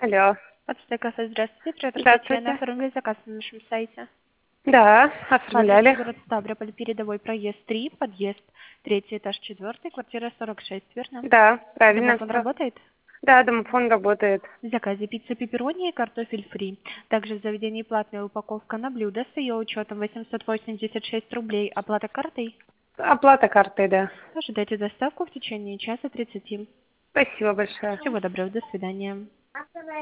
Алло. Почта касса, здравствуйте. Оператор Татьяна, Здравствуйте. оформили заказ на нашем сайте. Да, По адресу оформляли. город Ставрополь, передовой проезд 3, подъезд, третий этаж, 4, квартира 46, верно? Да, правильно Домофон все. работает? Да, домофон работает. В заказе пицца пепперони и картофель фри. Также в заведении платная упаковка на блюдо с ее учетом 886 рублей. Оплата картой? Оплата картой, да. Ожидайте доставку в течение часа 30. Спасибо большое. Всего доброго, до свидания.